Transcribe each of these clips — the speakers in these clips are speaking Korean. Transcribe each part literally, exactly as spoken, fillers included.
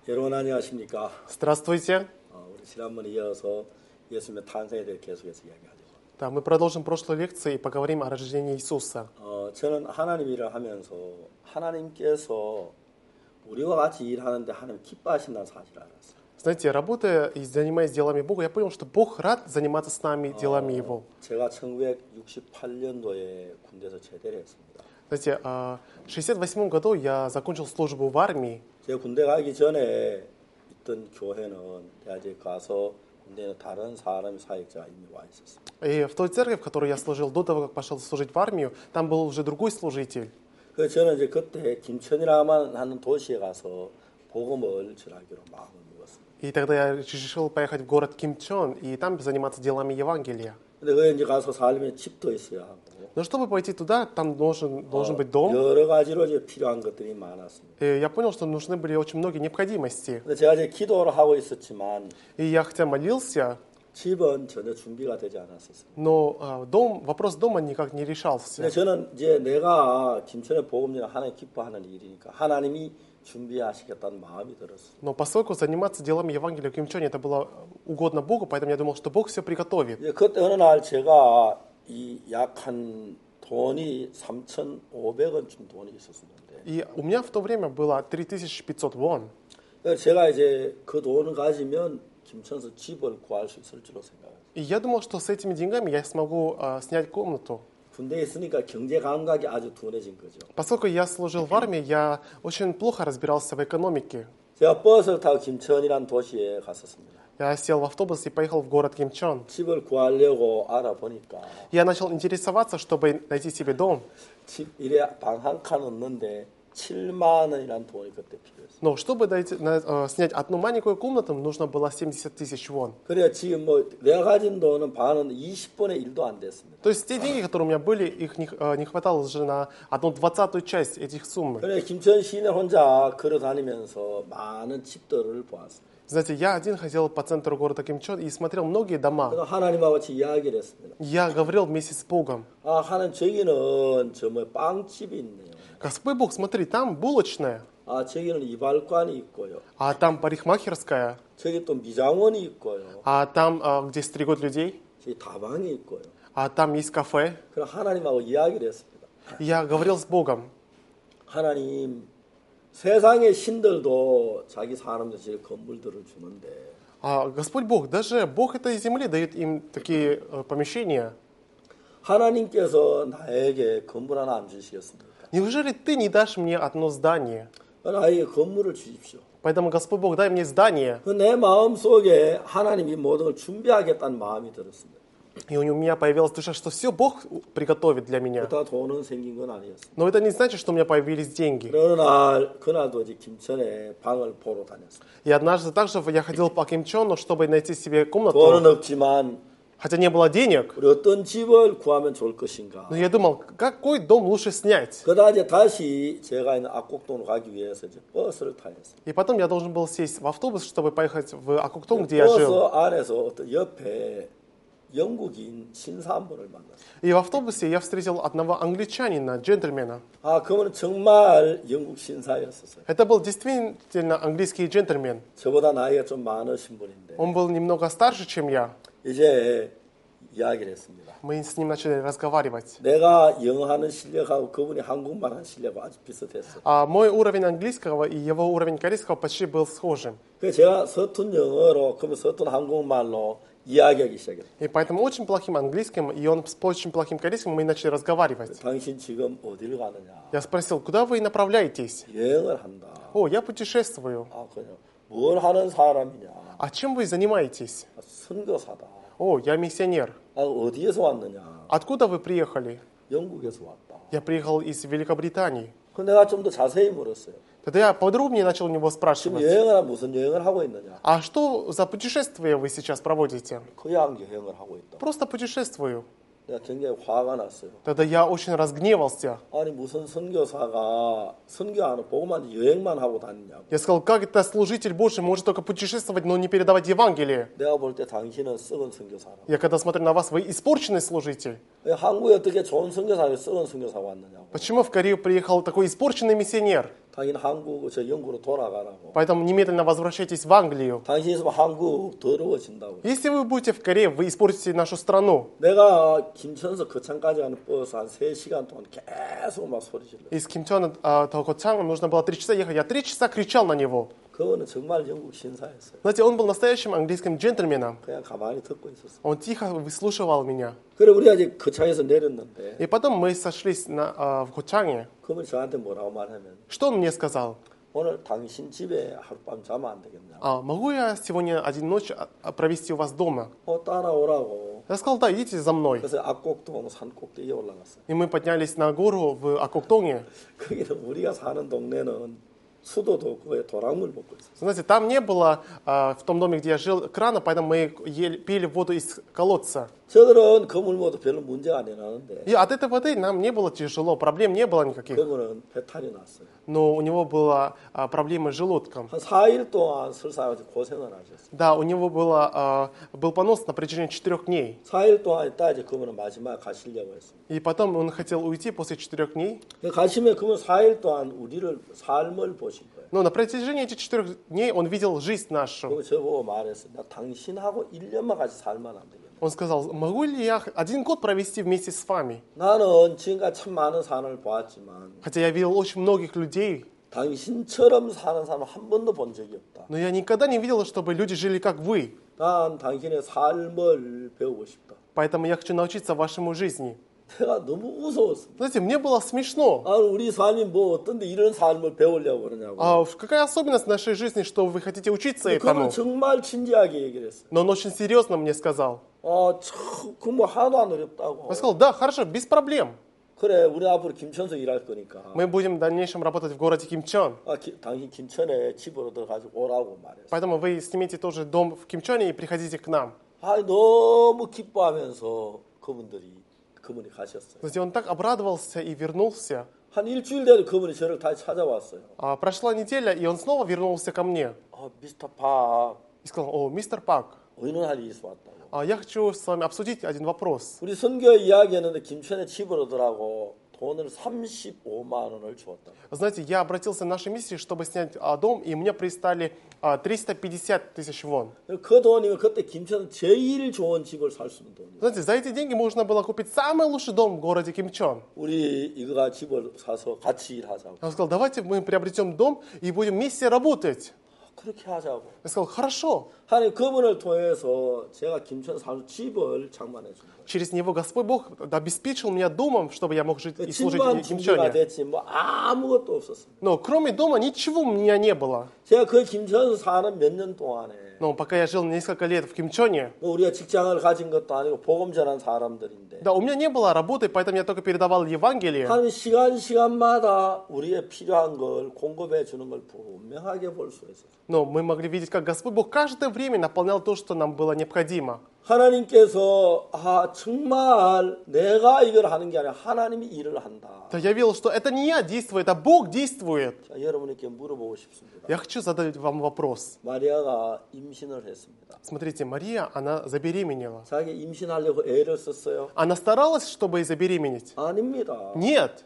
여러분 안녕하십니까? Здравствуйте. 어, 우리 지난번에 이어서 예수님의 탄생에 대해 계속해서 이야기하죠. Да, мы продолжим прошлой лекции и поговорим о рождении Иисуса. 어, 저는 하나님 일을 하면서 하나님께서 우리와 같이 일하는데 하나님 기뻐하신다는 사실을 알았어요. Знаете, работая и занимаясь делами Бога, я понял, что Бог рад заниматься с нами делами Его. 제가 천구백육십팔 년도에 군대에서 제대를 했습니다. Знаете, в шестьдесят восьмом году я закончил службу в армии. 제가 군대 가기 전에 있던 교회는 내가 이제 가서 군대에 다른 사람의 사역자가 이미 와 있었습니다. И в той церкви, в которой я служил до того, как пошел служить в армию, там был уже другой служитель. 그래서 저는 이제 그때 김천이라만 하는 도시에 가서 복음을 전하기로 마음을 먹었습니다. И тогда я решил поехать в город Кимчон и там заниматься делами Евангелия. 근데 거기 이제 가서 살면 집도 있어야 하고. Но чтобы пойти туда, там должен, должен быть дом. 여러 가지로 이제 필요한 것들이 많았습니다. И я понял, что нужны были очень многие необходимости. 근데 제가 이제 기도를 하고 있었지만 И я хотя молился, 집은 전혀 준비가 되지 않았었어요. но а, дом, вопрос дома никак не решался. 근데 저는 이제 내가 김천의 복음전을 하나님 기뻐하는 일이니까 하나님이 준비하시겠다는 마음이 들었어요. Но поскольку заниматься делами Евангелия в Кимчоне это было угодно Богу, поэтому я думал, что Бог все приготовит. 이제 그때 어느 날 제가 이 약한 돈이 삼천오백 원쯤 돈이 있었는데 И у меня в то время было три тысячи пятьсот вон. 제가 이제 그 돈을 가지면 김천에서 집을 구할 수 있을 줄로 생각해요. И я думал, что с этими деньгами я смогу а, снять комнату. 군대에 있으니까 경제 감각이 아주 둔해진 거죠. Поскольку я служил в армии, я очень плохо разбирался в экономике. 제가 버스를 타고 김천이라는 도시에 갔었습니다. Я сел в автобус и поехал в город Кимчон. 집을 구하려고 알아보니까 Я начал интересоваться, чтобы найти себе дом. 집 이래 방 한 칸 얻는데 칠만 원이라는 돈이 그때 필요했어요. Но чтобы дойти, на, э, снять одну маленькую комнату, нужно было семьдесят тысяч вон. 그래 지금 뭐 내가 가진 돈은 반은 이십 분의 일도 안 됐습니다. То есть те деньги, которые у меня были, их не, э, не хватало уже на одну двадцатую часть этих сумм. 그래 김천 시내 혼자 걸어 다니면서 많은 집들을 보았습니다. Знаете, я один ходил по центру города Кимчон и смотрел многие дома. 그래서 하나님하고 같이 이야기를 했습니다. Я говорил вместе с Богом. 아 하나님 저기는 저 뭐 빵집이 있네요. Господь Бог, смотри, там булочная, 아 저기는 이발관이 있고요. а там парикмахерская, 저기 또 미장원이 있고요. а там, э, где стригут людей, 저기 다방이 있고요. а там есть кафе. 그럼 하나님하고 이야기를 했습니다. И я говорил с Богом. 하나님 세상의 신들도 자기 사람들 지을 건물들을 주는데 А, Господь Бог, даже Бог этой земли дает им такие э, помещения. 하나님께서 나에게 건물 하나 안 주시겠습니까? Неужели ты не дашь мне одно здание? 나에게 건물을 주십시오. Поэтому, Господь Бог, дай мне здание. 내 마음 속에 하나님이 모든 걸 준비하겠다는 마음이 들었습니다. И у меня появилась душа, что все Бог приготовит для меня. 다 돈은 생긴 건 아니었습니다. Но это не значит, что у меня появились деньги. 어느 날 그날도 이제 김천에 방을 보러 다녔습니다. И однажды также я ходил по Кимчону, чтобы найти себе 돈은 комнату, 없지만 хотя не было денег. 우리 어떤 집을 구하면 좋을 것인가. Но я думал, какой дом лучше снять? 그러다 이제 다시 제가 있는 악곡동으로 가기 위해서 이제 버스를 타였습니다. И потом я должен был сесть в автобус, чтобы поехать в Акуктон, где я 버스 жил. 안에서 어떤 옆에 영국인 신사 한 분을 만났어요. И в автобусе я встретил одного англичанина, джентльмена. 아, 그분은 정말 영국 신사였었어요. Это был действительно английский джентльмен. 저보다 나이가 좀 많으신 분인데 Он был немного старше, чем я. 이제 이야기를 했습니다. Мы с ним начали разговаривать. 내가 영어하는 실력하고 그분이 한국말 하는 실력하고 아주 비슷했어요. А мой уровень английского и его уровень корейского почти был схожим. 그래서 제가 서툰 영어로, 그러면 서툰 한국말로 이야기하기 시작했어요. И поэтому очень плохим английским, и он с очень плохим корейским, мы начали разговаривать. 당신 지금 어디를 가느냐? Я спросил, куда вы направляетесь? 여행을 한다. О, я путешествую. 아, 그냥 뭘 하는 사람이냐? А чем вы занимаетесь? 아, 선교사다. О, я миссионер. 아, 어디에서 왔느냐? Откуда вы приехали? 영국에서 왔다. Я приехал из Великобритании. 그 내가 좀 더 자세히 물었어요. Тогда я подробнее начал у него 지금 спрашивать. 여행을 무슨 여행을 하고 있느냐? А что за путешествие вы сейчас проводите? 그냥 여행을 하고 있다. Просто путешествую. 내가 굉장히 화가 났어요. Тогда я очень разгневался. 아니 무슨 선교사가 선교 안 하고 보고만 여행만 하고 다니냐고. Я сказал, как это служитель Божий может только путешествовать, но не передавать Евангелие? 내가 볼 때 당신은 썩은 선교사라고. Я когда смотрю на вас, вы испорченный служитель. 한국에 어떻게 좋은 선교사가 썩은 선교사가 왔느냐고. Почему в Корею приехал такой испорченный миссионер? 당신 한국 저 영국으로 돌아가라고. Поэтому немедленно возвращайтесь в Англию. 당신 있으면 한국 더러워진다고. Если вы будете в Корее, вы испортите нашу страну. 내가 김천에서 거창까지 가는 버스 한 세 시간 동안 계속 막 소리 질러. Из Кимчона а, до Хочанга нужно было три часа ехать. Я три часа кричал на него. 그거는 정말 영국 신사였어요. Знаете, он был настоящим английским джентльменом. 그냥 가만히 듣고 있었어. Он тихо выслушивал меня. 그래 우리가 이제 거창에서 내렸는데 И потом мы сошлись на, а, в Хочанге. 그러면 저한테 뭐라고 말하면 Что он мне сказал? 오늘 당신 집에 하룻밤 자면 안 되겠냐? А, могу я сегодня один ночь а, провести у вас дома? 어 따라오라고. Я сказал, да, идите за мной. 그래서 악곡동 산 꼭대기에 올라갔어요. И мы поднялись на гору в Акоктоне. 거기는 우리가 사는 동네는 수도도 없고 도랑물 먹고 있었어요. Знаете, там не было, а, в том доме, где я жил, крана, поэтому мы ели, пили воду из колодца. 저들은 그 물모도 별로 문제가 안 나는데 И от этой воды нам не было тяжело, проблем не было никаких. 그거는 배탈이 났어요. Но у него была а, проблема с желудком. 한 사 일 동안 설사하면서 고생을 하셨어요. Да, у него было, а, был понос на протяжении четырех дней. 사 일 동안 있다 이제 그분은 마지막 가시려고 했습니다. И потом он хотел уйти после четырех дней. 가시면 그분 사 일 동안 우리를 삶을 보신 거예요. Но на протяжении этих четырех дней он видел жизнь нашу. 그리고 저보고 말했어요. 나 당신하고 일 년만 같이 살면 안 되겠냐. Он сказал, могу ли я один год провести вместе с вами? 나는 지금까지 참 많은 사람을 보았지만 Хотя я видел очень многих людей, 당신처럼 사는 사람 한 번도 본 적이 없다. но я никогда не видел, чтобы люди жили как вы. 난 당신의 삶을 배우고 싶다. Поэтому я хочу научиться вашему жизни. 내가 너무 무서웠습니다. Знаете, мне было смешно. 아, 우리 삶이 뭐 어떤데 이런 삶을 배우려고 그러냐고. А какая особенность нашей жизни, что вы хотите учиться 그는 этому? 정말 진지하게 얘기를 했어요. Но он очень серьезно мне сказал. 아, 그뭐 하나도 안 어렵다고. Он сказал, да, хорошо, без проблем. 그래, 우리 앞으로 김천에서 일할 거니까. Мы будем в дальнейшем работать в городе Кимчон. 아, 기, 당신 김천에 집으로 들어가지고 오라고 말했어요. Поэтому вы снимите тоже дом в Кимчоне и приходите к нам. 아, 너무 기뻐하면서 그분들이 그분이 가셨어요. Знаете, он так обрадовался и вернулся. 한 일주일 돼도 그분이 저를 다시 찾아왔어요. А, прошла неделя, и он снова вернулся ко мне. 아, 미스터 박, И сказал, о, мистер Пак, 의논할 일이 있어 왔다고. а, я хочу с вами обсудить один вопрос. 우리 선교 이야기했는데 김천에 집을 오더라고 돈을 삼십오만 원을 주었다고. Знаете, я обратился в нашей миссии, чтобы снять а, дом, и мне пристали а, триста пятьдесят тысяч вон. 그 돈이면 그때 김천은 제일 좋은 집을 살 수 있는 돈이에요. Знаете, за эти деньги можно было купить самый лучший дом в городе Кимчон. 우리 이거가 집을 사서 같이 일하자고. Он сказал, давайте мы приобретем дом и будем вместе работать. 그렇게 하자고. Я сказал, хорошо. 하나님 그분을 통해서 제가 김천 사서 집을 장만해 준 거예요. Через него Господь Бог обеспечил меня домом, чтобы я мог жить и служить 집만 в 준비가 Кимчоне. 됐지 뭐 아무것도 없었어요. Но кроме дома ничего у меня не было. 제가 그 김천에서 사는 몇 년 동안에 Но пока я жил несколько лет в Кимчоне, 뭐 우리가 직장을 가진 것도 아니고 복음 전한 사람들인데 да, у меня не было работы, поэтому я только передавал Евангелие. 하나님 시간 시간마다 우리의 필요한 걸 공급해 주는 걸 분명하게 볼 수 있어요. Но мы могли видеть, как Господь Бог каждое время наполнял то, что нам было необходимо. 하나님께서 아 정말 내가 이걸 하는 게 아니라 하나님이 일을 한다. То я видел, что это не я действую, это Бог действует. 자, 여러분에게 물어보고 싶습니다. Я хочу задать вам вопрос. 마리아가 임신을 했습니다. Смотрите, Мария, она забеременела. 자기 임신하려고 애를 썼어요? Она старалась, чтобы забеременеть? 아닙니다. Нет.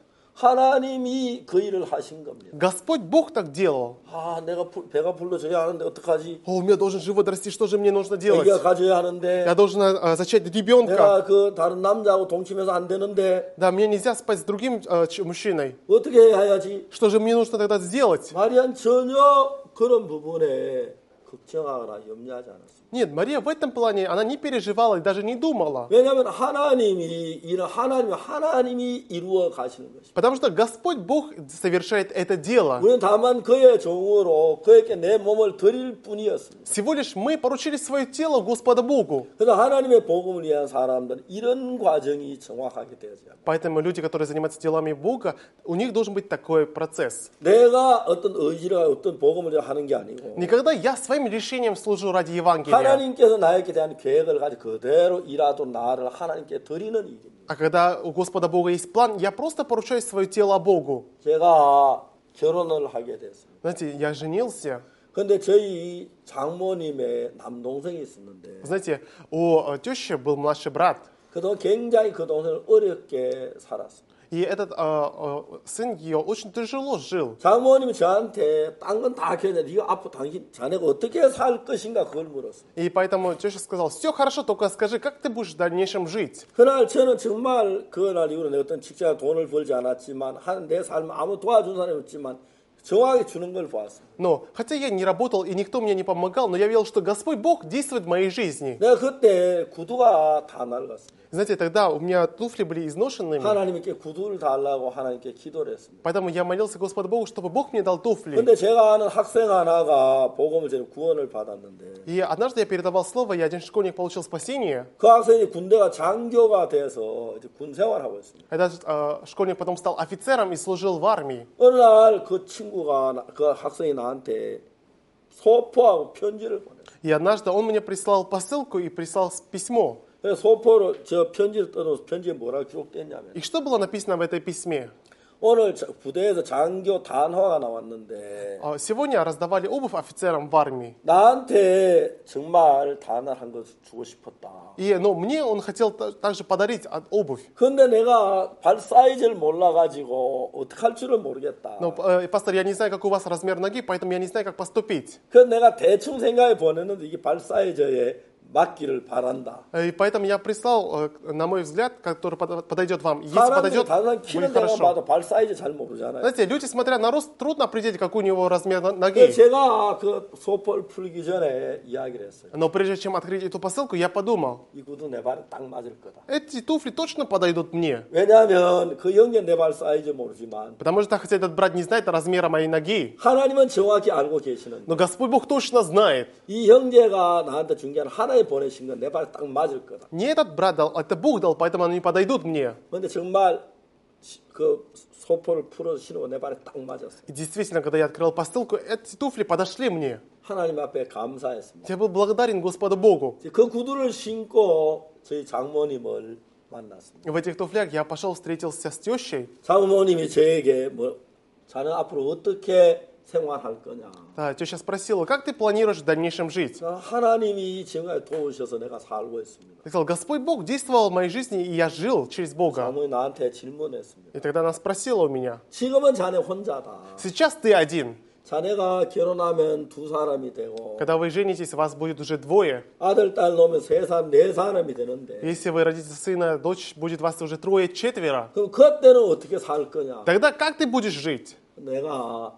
하나님이 그 일을 하신 겁니다. Господь Бог так делал. 아, 내가 부, 배가 불러줘야 하는데 어떡하지? О, у меня должен живот расти, что же мне нужно делать? 애기가 가져야 하는데 Я должен а, зачать ребенка. 내가 그 다른 남자하고 동침해서 안 되는데 Да, мне нельзя спать с другим а, ч- мужчиной. 어떻게 해야지? Что же мне нужно тогда сделать? 마리아는 전혀 그런 부분에 걱정하거나 염려하지 않았습니다. Нет, Мария в этом плане, она не переживала и даже не думала. 왜냐하면 하나님이 이런 하나님 하나님이 이루어 가시는 것입니다. Потому что Господь Бог совершает это дело. 우리는 다만 그의 종으로 그에게 내 몸을 드릴 뿐이었습니다. Всего лишь мы поручили свое тело Господу Богу. 그래서 하나님의 복음을 위한 사람들은 이런 과정이 정확하게 되어져야 합니다. Поэтому люди, которые занимаются делами Бога, у них должен быть такой процесс. 내가 어떤 의지를 어떤 복음을 하는 게 아니고 Никогда я своим решением служу ради Евангелия. 하나님께서 나에게 대한 계획을 가지고 그대로 일하던 나를 하나님께 드리는 일입니다. А когда у Господа Бога есть план, я просто поручаю свое тело Богу. 제가 결혼을 하게 됐습니다. Знаете, я женился. 근데 저희 장모님의 남동생이 있었는데 Знаете, у э, тещи был младший брат. 그동안 굉장히 그 동생을 어렵게 살았습니다. И этот а, а, сын ее очень тяжело жил. 장모님이 저한테 딴 건 다 걔네 네가 앞으로 당신 자네가 어떻게 살 것인가 그걸 물었어요. И поэтому теща сказал, все хорошо, только скажи, как ты будешь в дальнейшем жить? 그날 저는 정말 그날 이후로 내가 어떤 직장에 돈을 벌지 않았지만 한 내 삶 아무 도와준 사람이 없지만 정확히 주는 걸 보았어요. Но, хотя я не работал и никто мне не помогал, но я видел, что Господь Бог действует в моей жизни. 내가 그때 구두가 다 낡았습니다. Знаете, тогда у меня туфли были изношенными, 하나님께 구두를 달라고 하나님께 기도를 했습니다. поэтому я молился Господу Богу, чтобы Бог мне дал туфли. 근데 제가 아는 학생 하나가 복음을 전해 구원을 받았는데 И однажды я передавал слово, и один школьник получил спасение. 그 학생이 군대가 장교가 돼서 이제 군 생활하고 있습니다. Этот э, школьник потом стал офицером и служил в армии. 어느 날 그 친구가 나- 그 학생이 나한테 소포하고 편지를 보냈어요. И однажды он мне прислал посылку и прислал с- письмо. 그래서 소포를 저 편지를 떠놓고 편지에 뭐라고 기록됐냐면 И что было написано в этой письме? 오늘 자- 부대에서 장교 단화가 나왔는데 А, Сегодня раздавали обувь офицерам в армии. 나한테 정말 단화를 한 거 주고 싶었다. И, но мне он хотел та- также подарить от- обувь. 근데 내가 발 사이즈를 몰라가지고 어떻게 할 줄을 모르겠다. Но, э, пастор, я не знаю, как у вас размер ноги, поэтому я не знаю, как поступить. 그래서 내가 대충 생각해 보냈는데 이게 발 사이즈에 맞기를 바란다. Э, И поэтому я прислал, э, на мой взгляд, который под- подойдет вам. Если 사람들이 подойдет, 다른 사람 будет 키는 데만 хорошо. 봐도 발 사이즈 잘 모르잖아요. Знаете, люди, смотря на рост, трудно определить, какой у него размер на- 그래서 ноги. 제가 그 소포를 풀기 전에 이야기를 했어요. Но прежде чем открыть эту посылку, я подумал, 이 구두 내 발에 딱 맞을 거다. эти туфли точно подойдут мне. 왜냐하면 그 형제 내 발 사이즈 모르지만 Потому что, хотя этот брат не знает размера моей ноги, 하나님은 정확히 알고 계시는. но Господь Бог точно знает. 이 형제가 나한테 준 게 아니라 하나님 보내신 건 내 발에 딱 맞을 거다. Не этот брат дал, это Бог дал, поэтому они подойдут мне. 근데 정말 시- 그 소포를 풀어서 신고 내 발에 딱 맞았어요. И действительно, когда я открыл посылку, эти туфли подошли мне. 하나님 앞에 감사했습니다. Я был благодарен Господу Богу. 이제 그 구두를 신고 저희 장모님을 만났습니다. В этих туфлях я пошел, встретился с тещей. 장모님이 저에게 뭐 자는 앞으로 어떻게 생활할 거냐. Да, теща спросила, как ты планируешь в дальнейшем жить? 하나님이 지금까지 도우셔서 내가 살고 있습니다. Я сказал, Господь Бог действовал в моей жизни, и я жил через Бога. 장모님 на한테 질문했습니다. И тогда она спросила у меня, 지금은 자네 혼자다. сейчас ты один. 자네가 결혼하면 두 사람이 되고 Когда вы женитесь, вас будет уже двое. 아들, 딸 놓으면 세 사람, 네 사람이 되는데 Если вы родите сына, дочь, будет вас уже трое, четверо. 그럼 그때는 어떻게 살 거냐? Тогда как ты будешь жить? 내가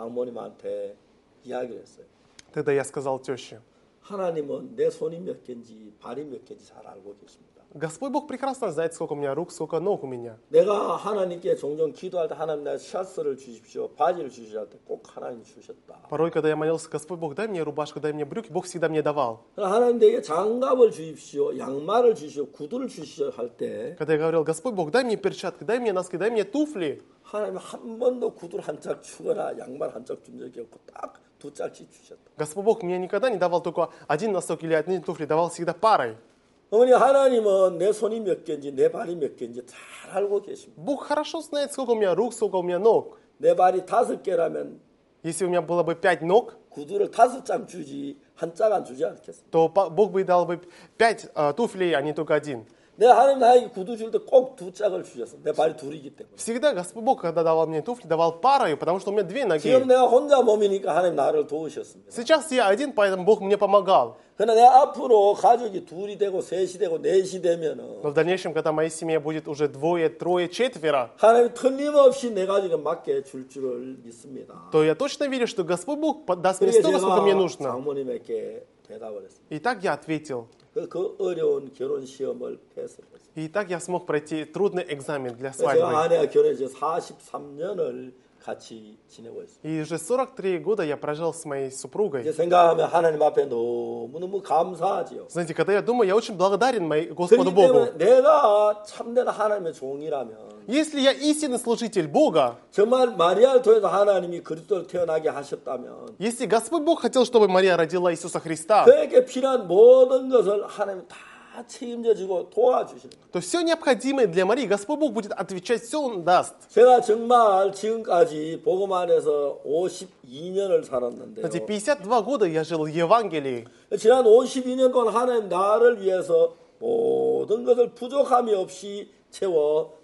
장모님한테 이야기를 했어요. Тогда я сказал теще, 하나님은 내 손이 몇 개인지 발이 몇 개인지 잘 알고 계십니다. Господь Бог прекрасно знает, сколько у меня рук, сколько ног у меня. 내가 하나님께 종종 기도할 때 하나님 내 셔츠를 주십시오, 바지를 주시오 할 때 꼭 하나님 주셨다. Порой, когда я молился, Господь Бог, дай мне рубашку, дай мне брюки, Бог всегда мне давал. 하나님 내게 장갑을 주십시오, 양말을 주시오, 구두를 주시오 할 때 Когда я говорил, Господь Бог, дай мне перчатки, дай мне носки, дай мне туфли, 하나님 한 번도 구두를 한 짝 주거나 양말 한 짝 준 적이 없고 딱 두 짝씩 주셨다. Господь Бог мне никогда не давал только один носок или одни туфли, давал всегда парой. 어머니 하나님은 내 손이 몇 개인지 내 발이 몇 개인지 잘 알고 계십니다. Бог хорошо знает, сколько у меня рук, сколько у меня ног. 내 발이 다섯 개라면 Если у меня было бы пять ног, 구두를 다섯 짝 주지 한 짝 안 주지 않겠습니까? то по- Бог бы дал бы пять э, туфлей, а не только один. 내가 하나님 나에게 구두 줄 때 꼭 두 짝을 주셨어. 내 발이 둘이기 때문에. Всегда Господь Бог, когда давал мне туфли, давал парой, потому что у меня две ноги. 지금 내가 혼자 몸이니까 하나님 나를 도우셨습니다. Сейчас я один, поэтому Бог мне помогал. 그러나 내가 앞으로 가족이 둘이 되고 셋이 되고 넷이 되면은 Но в дальнейшем, когда моя семья будет уже двое, трое, четверо, 하나님 틀림없이 내 가족에 맞게 줄 줄을 믿습니다. то я точно верю, что Господь Бог даст мне 그래서 столько, сколько мне 제가 нужно. 장모님에게 대답을 했습니다. И так я ответил. 그, 그 어려운 결혼 시험을 패스했어요. И так я смог пройти трудный экзамен для 제가 свадьбы. 아내가 결혼해서 사십삼 년을 같이 지내고 있습니다. И уже сорок три года я прожил с моей 이제 супругой. 생각하면 하나님 앞에 너무너무 감사하지요. Знаете, когда я думаю, я очень благодарен моей- Господу 그렇기 Богу. 때문에 내가 참된 하나님의 종이라면 Если я истинный служитель Бога, 정말 마리아를 통해서 하나님이 그리스도를 태어나게 하셨다면 если Господь Бог хотел, чтобы Мария родила Иисуса Христа, 그에게 필요한 모든 것을 하나님 다 책임져주고 도와주시는 거예요. то все необходимое для Марии Господь Бог будет отвечать, все Он даст. 제가 정말 지금까지 복음 안에서 오십이 년을 살았는데요. Знаете, пятьдесят два года я жил в Евангелии. 지난 오십이 년 동안 하나님 나를 위해서 모든 것을 부족함이 없이 채워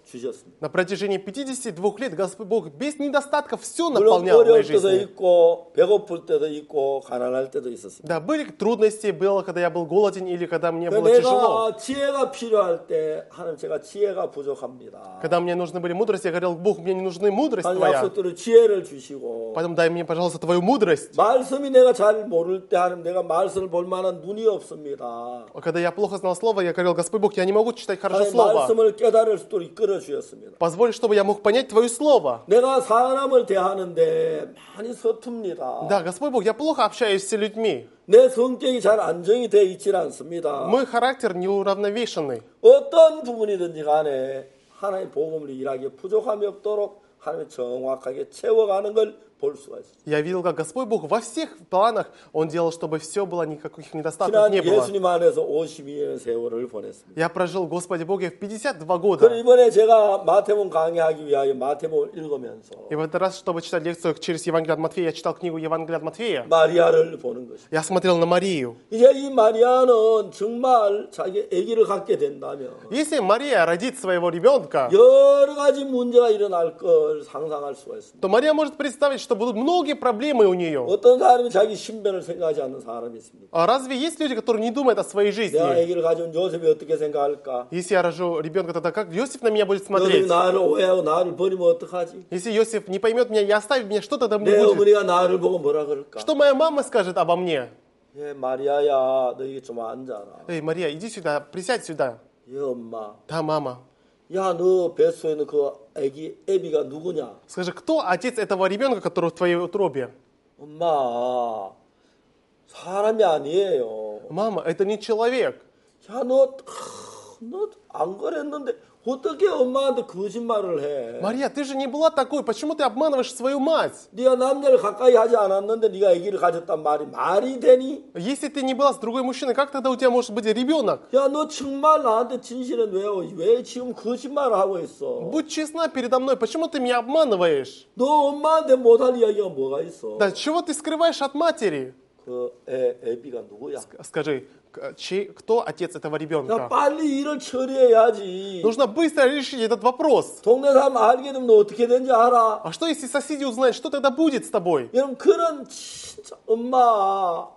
주셨습니다. На протяжении пятидесяти двух лет Господь Бог без недостатков все 물론 наполнял в моей 어려울 때도 жизни. 있고 배고플 때도 있고 가난할 때도 있었습니다. Да, были трудности, было, когда я был голоден или когда мне было тяжело. 내가 지혜가 필요할 때 하나님 제가 지혜가 부족합니다. Когда мне нужны были мудрости, я говорил, Бог, мне не нужны мудрость 하나님 Твоя. 약속대로 지혜를 주시고 Поэтому дай мне, пожалуйста, Твою мудрость. 말씀이 내가 잘 모를 때 하나님 내가 말씀을 볼 만한 눈이 없습니다. Когда я плохо знал слово, я говорил, Господь Бог, я не могу читать хорошо 하나님 слово. 말씀을 깨달을 수도 이끌어 주셨습니다. Позволь, чтобы я мог понять Твое слово. 내가 사람을 대하는데 많이 서툽니다. Да, Господь Бог, я плохо общаюсь с людьми. 내 성격이 잘 안정이 되어 있지 않습니다. Мой характер неуравновешенный. 어떤 부분이든지 간에 하나님의 복음을 일하기에 부족함이 없도록 하나님이 정확하게 채워가는 걸 볼 수가 있습니다. Я видел, как Господь Бог во всех планах, Он делал, чтобы все было, никаких недостатков 지난 не было. 예수님 안에서 오십이 년의 세월을 보냈습니다. Я прожил, Господи Боге, в пятьдесят два 그리고 года. 이번에 제가 마태복음 강의하기 위하여 마태복음을 읽으면서 И в этот раз, чтобы читать лекцию через Евангелие от Матфея, я читал книгу Евангелия от Матфея. 마리아를 보는 것입니다. Я смотрел на Марию. 이제 이 마리아는 정말 자기 아기를 갖게 된다면 Если Мария родит своего ребенка, 여러 가지 문제가 일어날 걸 상상할 수가 있습니다. то Мария может представить, что будут многие проблемы у нее. 어떤 사람이 자기 신변을 생각하지 않는 사람이 있습니다. А разве есть люди, которые не думают о своей 내가 жизни? 아기를 가져온 요셉이 어떻게 생각할까? Если я рожу ребенка, тогда как Иосиф на меня будет 요셉이 смотреть? 나를 오해하고 나를 버리면 어떡하지? Если Иосиф не поймет меня и оставит меня, что тогда 내 мне будет? 어머니가 나를 보고 뭐라 그럴까? Что моя мама скажет обо мне? 예, 마리아야, 너 이게 좀 앉아라. Эй, Мария, иди сюда, присядь сюда. 예, 엄마. Да, мама. 야, 너 뱃속에 있는 그 아기, 애비가 누구냐? Скажи, кто отец этого ребенка, который в твоей утробе? 엄마, 사람이 아니에요. Мама, это не человек. 야, 너, 너 안 그랬는데 어떻게 엄마한테 거짓말을 해? Мария, ты же не была такой. Почему ты обманываешь свою мать? 네가 남자를 가까이 하지 않았는데 네가 아기를 가졌단 말이 말이 되니? Если ты не была с другой мужчиной, как тогда у тебя может быть ребенок? 야, 너 정말 나한테 진실은 왜, 왜 지금 거짓말을 하고 있어? Будь честна передо мной, почему ты меня обманываешь? 너 엄마한테 못할 이야기가 뭐가 있어? Да чего ты скрываешь от матери? 그 애, 애비가 누구야? Скажи, к- чей- кто отец этого 야, ребенка? 빨리 일을 처리해야지. Нужно быстро решить этот вопрос. 동네 사람 알게 되면 너 어떻게 되는지 알아? А что если соседи узнают, что тогда будет с тобой? 여러분, 그런 진짜 엄마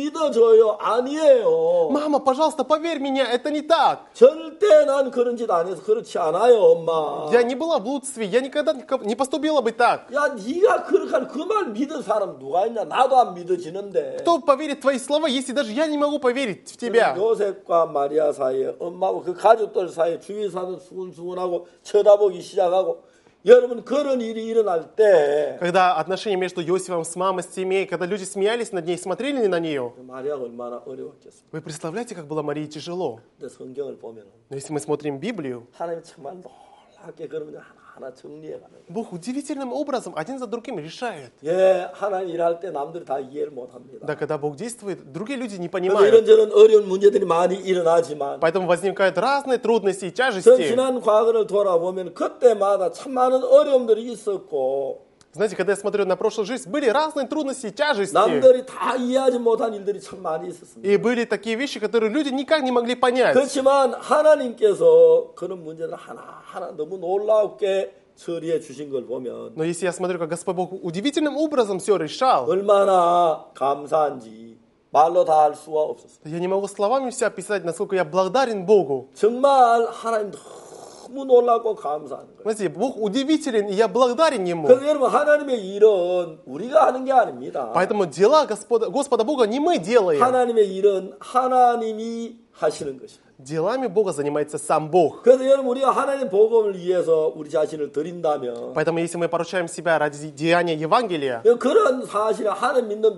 믿어줘요. 아니에요. Мама, пожалуйста, поверь меня, это не так. 절대 난 그런 짓 안 해서 그렇지 않아요, 엄마. Я не была в блудстве, я никогда не поступила бы так. 야, 네가 그렇게 하는 그 말 믿은 사람 누가 있냐? 나도 안 믿어지는데. Кто поверит в твои слова, если даже я не могу поверить в тебя? 요셉과 마리아 사이에 엄마하고 그 가족들 사이에 주위 사람 수근수근하고 쳐다보기 시작하고 여러분 그런 일이 일어날 때 Когда отношения между Иосифом с мамой, с семьей, когда люди смеялись над ней, смотрели на нее, 마리아가 얼마나 어려웠겠습니까? вы представляете, как было Марии тяжело? 근데 성경을 보면 Но если мы смотрим Библию, 하나님이 정말 놀랍게 그러면 하나하나 정리해가는 거예요. Бог удивительным образом один за другим решает. 예, 하나님 일할 때 남들이 다 이해를 못합니다. Да, когда Бог действует, другие люди не 그래서 понимают. 이런저런 어려운 문제들이 많이 일어나지만 Поэтому возникают разные трудности и 전 тяжести. 지난 과거를 돌아보면 그때마다 참 많은 어려움들이 있었고 Знаете, когда я смотрю на прошлую жизнь, были разные трудности и тяжести. 남들이 다 이해하지 못한 일들이 참 많이 있었습니다. И были такие вещи, которые люди никак не могли понять. 그렇지만 하나님께서 그런 문제를 하나하나 너무 놀랍게 처리해 주신 걸 보면 Но если я смотрю, как Господь Бог удивительным образом все решал, 얼마나 감사한지 말로 다 할 수가 없었어요. я не могу словами все описать, насколько я благодарен Богу. 정말 하나님 너무 놀랍고 감사한 거예요. Знаете, Бог удивителен, и я благодарен Ему. 그래서 여러분 하나님의 일은 우리가 하는 게 아닙니다. Поэтому дела Господа, Господа Бога не мы делаем. 하나님의 일은 하나님이 하시는 것입니다. Делами Бога занимается сам Бог. 그래서 여러분 우리가 하나님 복음을 위해서 우리 자신을 드린다면 Поэтому если мы поручаем себя ради деяния Евангелия, 그런 사실에 하나님 믿는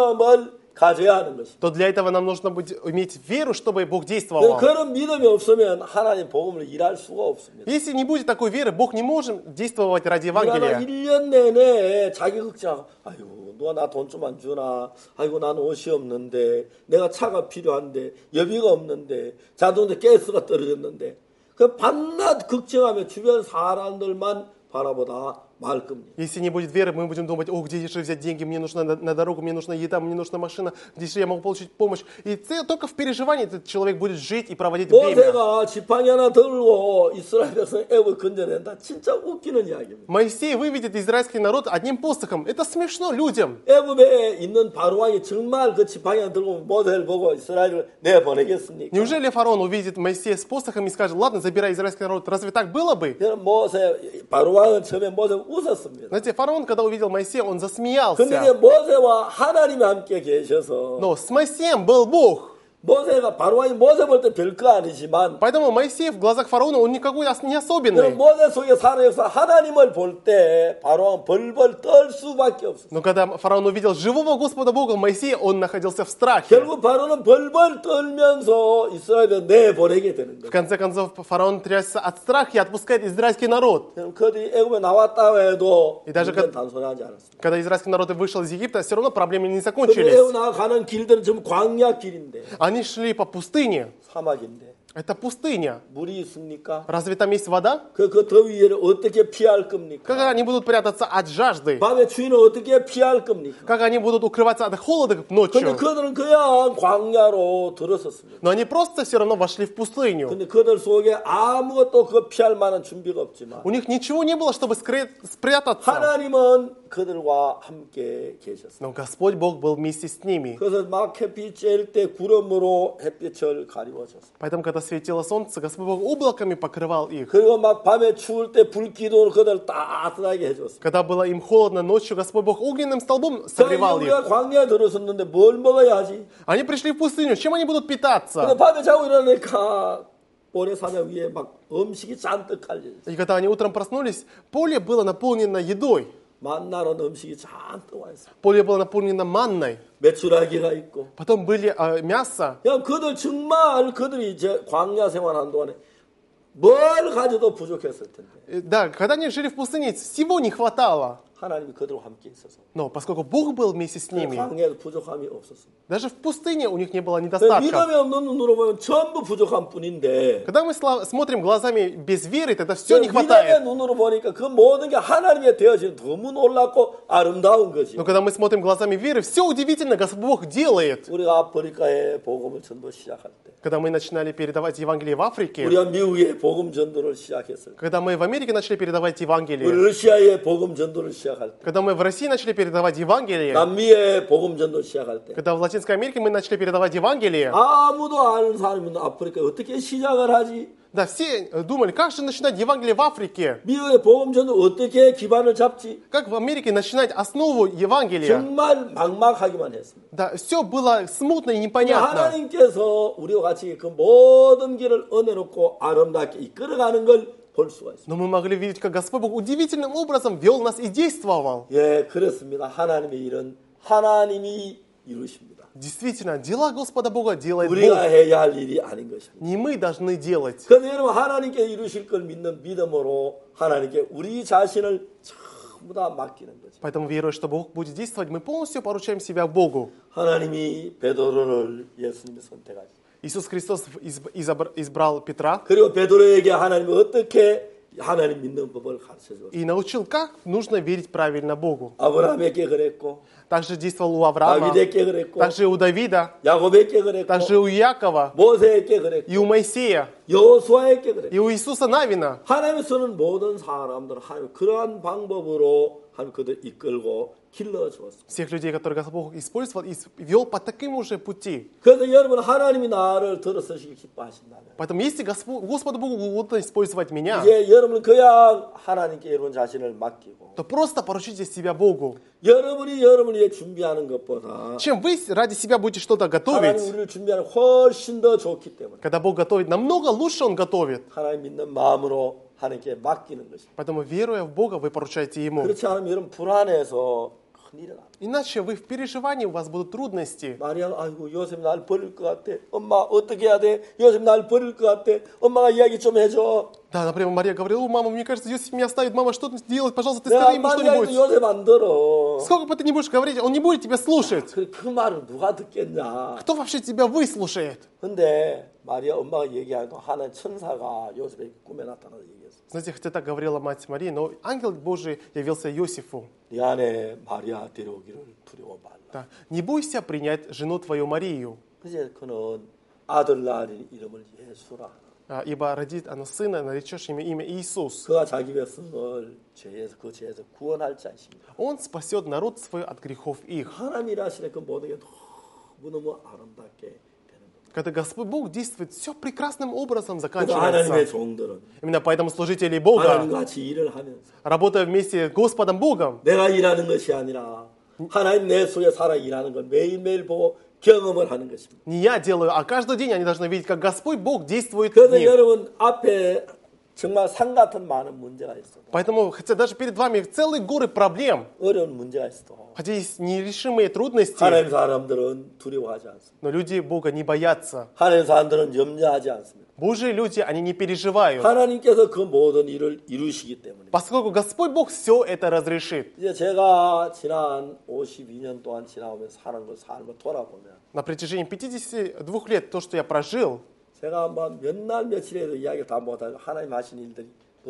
믿음을 가져야 하는 것입니다. то для этого нам нужно быть, иметь веру, чтобы Бог действовал. 그런 믿음이 없으면 하나님 복음을 일할 수가 없습니다. Если не будет такой веры, Бог не может действовать ради 그러나 Евангелия. 일 년 내내 자기 걱정하고 아이고 누가 나 돈 좀 안 주나 아이고 난 옷이 없는데 내가 차가 필요한데 여비가 없는데 자동차 가스가 떨어졌는데 그 밤낮 걱정하며 주변 사람들만 바라보다 말 겁니다. Если не будет веры, мы будем думать, о, где же взять деньги, мне нужна на, на дорогу, мне нужна еда, мне нужна машина, где же я могу получить помощь. И це, только в переживании этот человек будет жить и проводить время. 모세가 지팡이 하나 들고 이스라엘 백성 애굽을 건져낸다. 진짜 웃기는 이야기입니다. Моисей выведет израильский народ одним посохом. Это смешно людям. 애굽에 있는 바로왕이 정말 그 지팡이 하나 들고 모세를 보고 이스라엘을 내보내겠습니까? Неужели фараон увидит Моисея с посохом и скажет, ладно, забирай израильский народ? Разве так было бы? 저는 모세 바로왕은 처음에 모세 웃었습니다. Знаете, фараон, когда увидел Моисея, он 근데 засмеялся. 이제 모세와 하나님이 함께 계셔서 Но с Моисеем был Бог. 모세가 바로왕이 모세 볼 때 별거 아니지만 Поэтому Моисей в глазах фараона, он никакой ос- не 그 особенный. 모세 속에 사는 역사 하나님을 볼 때 바로왕 벌벌 떨 수밖에 없었어요. Но когда фараон увидел живого Господа Бога в Моисее, он находился в страхе. 결국 바로는 벌벌 떨면서 이스라엘을 내보내게 되는 В 거예요. конце концов, фараон трясся от страха и отпускает израильский народ. 그들이 애굽에 나왔다고 해도 이 даже 문제는 그- 단순하지 않았습니다. Когда израильский народ вышел из Египта, все равно проблемы не 그들이 закончились. 애굽 나가는 길들은 전부 광야 길인데 Они шли по пустыне. 사막인데 Это пустыня. 물이 있습니까? Разве там есть вода? 그, 그 더위를 어떻게 피할 겁니까? Как они будут прятаться от жажды? 밤에 추위는 어떻게 피할 겁니까? Как они будут укрываться от холода 근데 ночью? 그들은 그냥 광야로 들어섰습니다. Но они просто все равно вошли в пустыню. 근데 그들 속에 아무것도 그 피할 만한 준비가 없지만 У них ничего не было, чтобы скрыть, спрятаться. 하나님은 그들과 함께 계셨어요. Но Господь Бог был вместе с ними. 그래서 막 햇빛 쬐일 때 구름으로 햇빛을 가리워줬어요. Поэтому, когда светило солнце, Господь Бог облаками покрывал их. 그리고 막 밤에 추울 때 불기둥으로 그들 따뜻하게 해줬어요. Когда было им холодно ночью, Господь Бог огненным столбом 자, согревал 우리가 их. 광야에 들어섰는데 뭘 먹어야 하지? Они пришли в пустыню. Чем они будут 근데 питаться? 밤에 자고 일어나니까 모래사장 위에 막 음식이 잔뜩 깔려있어요. И когда они утром проснулись, поле было наполнено едой. 만나는 음식이 잔뜩 와 있어요. Поле было наполнено манной. 메추라기가 있고. Потом были э, мясо. 야, 그들 정말 그들이 이제 광야 생활하는 동안에 뭘 가져도 부족했을 텐데 Э, Да, когда они жили в пустыне, всего не хватало. 하나님이 그들과 함께 있어서 Но поскольку Бог был вместе с ними, 광야에도 부족함이 없었습니다. даже в пустыне у них не было 그 недостатка. 믿음이 없는 눈으로 보면 전부 부족한 뿐인데 Когда мы сла- смотрим глазами без веры, тогда 그 все не 믿음의 хватает. 눈으로 보니까 그 모든 게 하나님의 되어지는 너무 놀랍고 아름다운 거지. Но когда мы смотрим глазами веры, все удивительно, Господь Бог делает. 우리가 아프리카에 복음을 전도 시작할 때, Когда мы начинали передавать Евангелие в Африке, 우리가 미국에 복음 전도를 시작했을 때, когда мы в Америке начали передавать 우리 Евангелие, 러시아에 복음 전도를 시작할 때, когда мы в России начали передавать Евангелие, 남미에 복음 전도 시작할 때, когда в Латинской Америке мы начали передавать Евангелие, 아무도 아는 사람이 없는 아프리카에 어떻게 시작을 하지? да, все э, думали, как же начинать Евангелие в Африке? 미국의 복음 전도 어떻게 기반을 잡지? Как в Америке начинать основу Евангелия? 정말 막막하기만 했습니다. Да, все было смутно и непонятно. 하나님께서 우리와 같이 그 모든 길을 은혜롭고 아름답게 이끌어가는 걸 볼 수가 있습니다. Но мы могли видеть, как Господь Бог удивительным образом вел нас и действовал. 예, 그렇습니다. 하나님의 일은 하나님이 이루십니다. Действительно, дела Господа Бога делает 우리가 Бог. 해야 할 일이 아닌 것입니다. Не мы должны делать. 그런데 여러분 하나님께 이루실 걸 믿는 믿음으로 하나님께 우리 자신을 전부 다 맡기는 거죠. Поэтому, веруя, что Бог будет действовать, мы полностью поручаем себя Богу. 하나님이 베드로를 예수님이 선택하셨어요. Иисус Христос изб- изобр- избрал Петра 그리고 베드로에게 하나님이 어떻게 하나님 믿는 법을 가르쳐줬어요. и научил, как нужно верить правильно Богу. 아브라함에게 그랬고, Также действовал у Авраама, 다윗에게 그랬고, также и у Давида, 야곱에게 그랬고, также и у Якова, 모세에게 그랬고, и у Моисея, 여호수아에게 그랬고. и у Иисуса Навина. 하나님이 쓰는 모든 사람들은 하나님 그러한 방법으로 하나님 그들 이끌고 길러주었습니다. Всех людей, которых Господь Бог использовал, и вел по таким же пути. 그래서 여러분 하나님이 나를 들어서시기 기뻐하신다면 Поэтому, если Господь, Господу Богу угодно использовать меня, 이제 여러분은 그야 하나님께 여러분 자신을 맡기고 то просто поручите себя Богу. 여러분이 여러분을 위해 준비하는 것보다 Чем вы ради себя будете что-то 하나님 готовить, 우리를 준비하는 훨씬 더 좋기 때문에 когда Бог готовит, намного лучше Он готовит. 하나님 믿는 마음으로 하나님께 맡기는 것입니다. Поэтому, веруя в Бога, вы поручаете Ему. 그렇지 않으면 여러분 불안해서 큰일이 납니다. Иначе вы в переживании, у вас будут трудности. 마리아, 아이고 요셉 날 버릴 것 같아. 엄마 어떻게 해야 돼? 요셉 날 버릴 것 같아. 엄마가 이야기 좀 해줘. Да, например, Мария говорила: о, мама, мне кажется, Иосиф меня оставит, мама, что делать, пожалуйста, ты 내가 скажи ему 한마디 해도 что-нибудь. 요셉 안 들어. Сколько бы ты не будешь говорить, он не будет тебя слушать. 그, 그 말을 누가 듣겠냐. Кто вообще тебя выслушает? 근데 마리아 엄마가 얘기하고 하나의 천사가 요셉에게 꿈에 나타나서 얘기했어. Знаете, хотя так говорила мать Марии, но ангел Божий явился Иосифу. 네 안에 마리아 데려오기를 두려워 말라. Да. Не бойся принять жену твою Марию, 그래서 그는 아들 낳을 이름을 예수라. а, ибо родит она сына, наречешь ему имя Иисус. 그가 자기 백성을 죄에서 그 죄에서 구원할 자십니다. Он спасет народ свой от грехов их. 하나님이라 하시는 그 모든 게 너무너무 아름답게 되는 겁니다. Когда Господь Бог действует, все прекрасным образом 그래서 하나님의 заканчивается. 종들은 Именно поэтому служители Бога, 하나님과 같이 일을 하면서 работая вместе с Господом Богом, 내가 일하는 것이 아니라 하나님 내 속에 살아 일하는 걸 매일매일 보고 경험을 하는 것입니다. не я делаю, а каждый день они должны видеть, как Господь Бог действует в 그래서 них. 여러분 앞에 정말 산 같은 많은 문제가 있어. Поэтому, хотя даже перед вами целые горы проблем, 어려운 문제가 있어. хотя есть нерешимые трудности, 하나님 사람들은 두려워하지 않습니다. но люди Бога не боятся. 하나님 사람들은 염려하지 않습니다. Божьи люди, они не переживают, 하나님께서 그 모든 일을 이루시기 때문에. поскольку Господь Бог все это разрешит. 이제 제가 지난 오십이 년 동안 지나오면서 사는 걸 삶을 돌아보면 На протяжении пятидесяти двух лет, то, что я прожил, 제가 몇 날 며칠에도 이야기 다 못하고 하나님 하신 일들이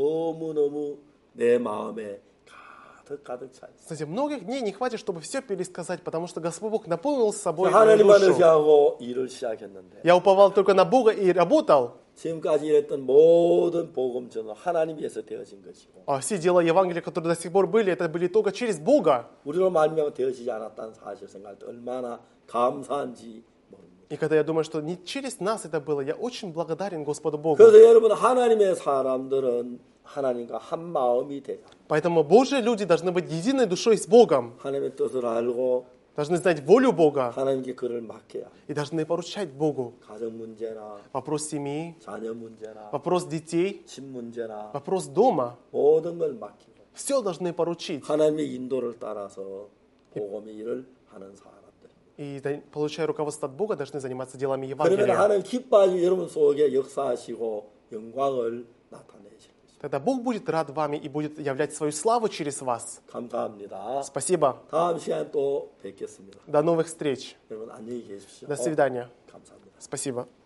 너무너무 내 마음에 가득 가득 차 있어요. кстати, многих дней не хватит, чтобы все пересказать, потому что Господь Бог наполнил собой мою 하나님만 душу. 의지하고 일을 시작했는데 Я уповал только на Бога и работал. 지금까지 일했던 모든 복음전은 하나님 위해서 되어진 것이고 А все дела Евангелия, которые до сих пор были, это были только через Бога. 우리로 말미암아 되어지지 않았다는 사실 생각할 때 얼마나 감사한지 모릅니다. И когда я думаю, что не через нас это было, я очень благодарен Господу Богу. 그래서 여러분 하나님의 사람들은 하나님과 한 마음이 돼요. Поэтому Божьи люди должны быть единой душой с Богом, 하나님의 뜻을 알고 должны знать волю Бога 하나님께 그를 맡겨야 и должны поручать Богу. 가정 문제나 Вопрос семьи, 자녀 문제나 вопрос детей, 집 문제나 вопрос дома. 모든 걸 맡기고 Все должны поручить. 하나님의 인도를 따라서 복음의 일을 하는 사람들. И, да- получая руководство от Бога, должны заниматься делами 그러면 Евангелия. 하나님 기뻐하시고 여러분 속에 역사하시고 영광을 나타내실 것입니다. Тогда Бог будет рад вами и будет являть свою славу через вас. 감사합니다. Спасибо. 다음 시간에 또 뵙겠습니다. До новых встреч. 여러분 안녕히 계십시오. До свидания. 감사합니다. Спасибо.